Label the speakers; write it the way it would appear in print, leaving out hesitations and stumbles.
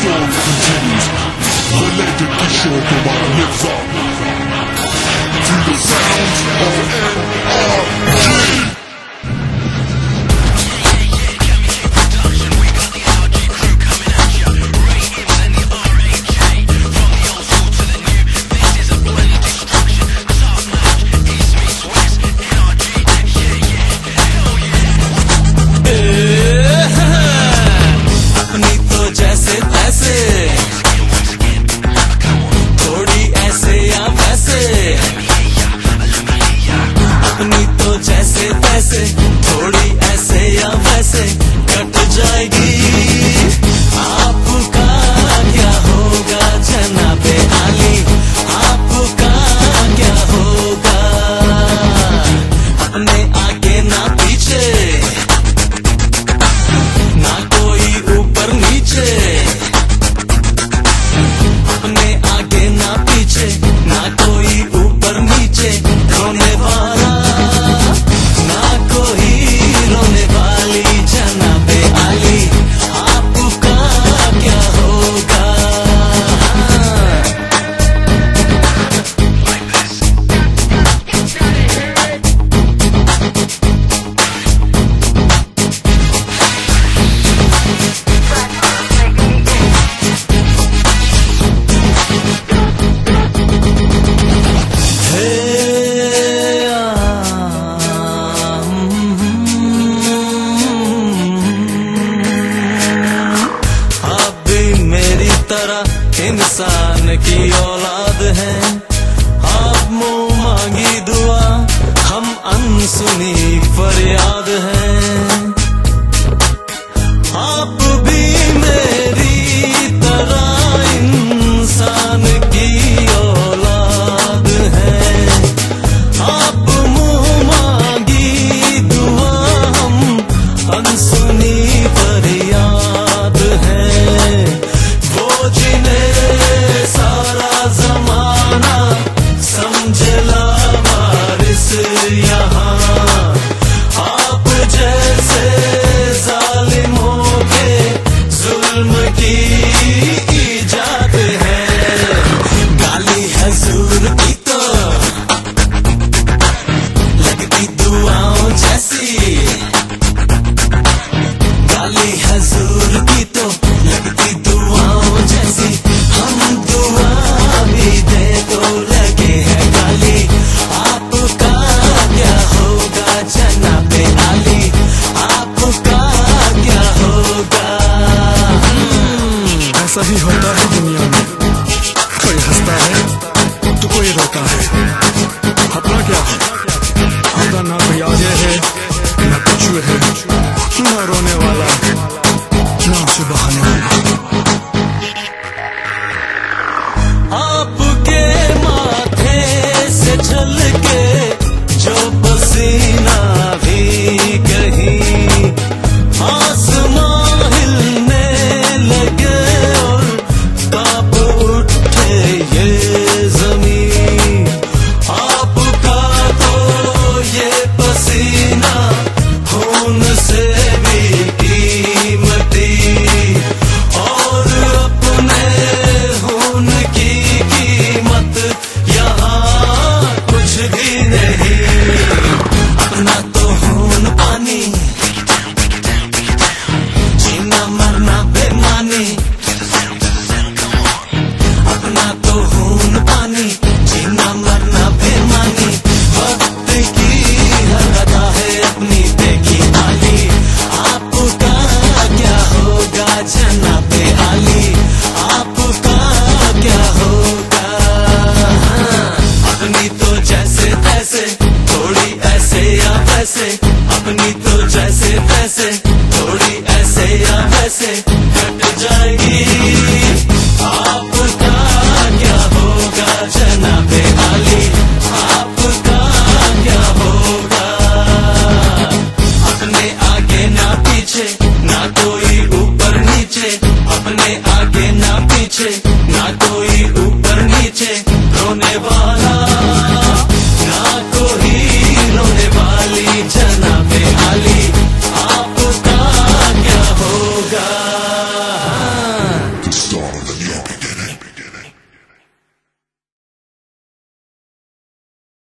Speaker 1: story continues. Related to show from our lips up to the sounds of NRG.
Speaker 2: थोड़ी ऐसे या वैसे cut जाएगी। आपका क्या होगा जनाबे आली, आपका क्या होगा? अपने आगे ना पीछे, ना कोई ऊपर नीचे। अपने आगे ना पीछे, ना कोई ऊपर नीचे। रोने वाला इंसान की औलाद है। आप मुँह मांगी दुआ, हम अनसुनी फरियाद हैं। आप भी मेरी तरह इंसान की औलाद हैं। आप मुँह मांगी दुआ, हम अनसुनी फरियाद हैं। वो जिन्हें सारा जमाना समझला वारिस यहाँ, आप जैसे जालिमों के जुल्म की इजाद है। गाली हजूर की तो लगती दुआओं जैसी, गाली हजूर की तो लगती दुआओं जैसी। हम दुआ भी दे तो लगे है गाली, आपका क्या होगा जनाबे आली, आपका क्या होगा?
Speaker 3: ऐसा ही होता है दुनिया में, कोई हंसता है तो कोई रोता है। अपना क्या है, अपना ना कोई आगे है ना पीछे है, ना रोने वाला ना आंसू बहाने वाला।
Speaker 2: आपके माथे से झलके जो पसीना भी कहीं, आसमां हिलने लगे और कांप उठे ये ज़मीन। आपका तो ये पसीना खून से भी कीमती, और अपने खून की कीमत यहाँ कुछ भी नहीं। अपना तो खून पानी, जीना मरना बेमानी। अपना तो खून पानी, जीना मरना बेमानी। वक्त की हर अदा है अपनी देखी आली, आपका क्या होगा जनाबे आली, आपका क्या होगा? अपनी तो जैसे तैसे, थोड़ी ऐसे या वैसे। अपनी तो जैसे तैसे, थोड़ी ऐसे या वैसे कट जाएगी। आपका क्या होगा जनाबे आली, आपका क्या होगा? अपने आगे ना पीछे, ना कोई ऊपर नीचे। अपने आगे ना पीछे, ना कोई ऊपर नीचे। रोने वाला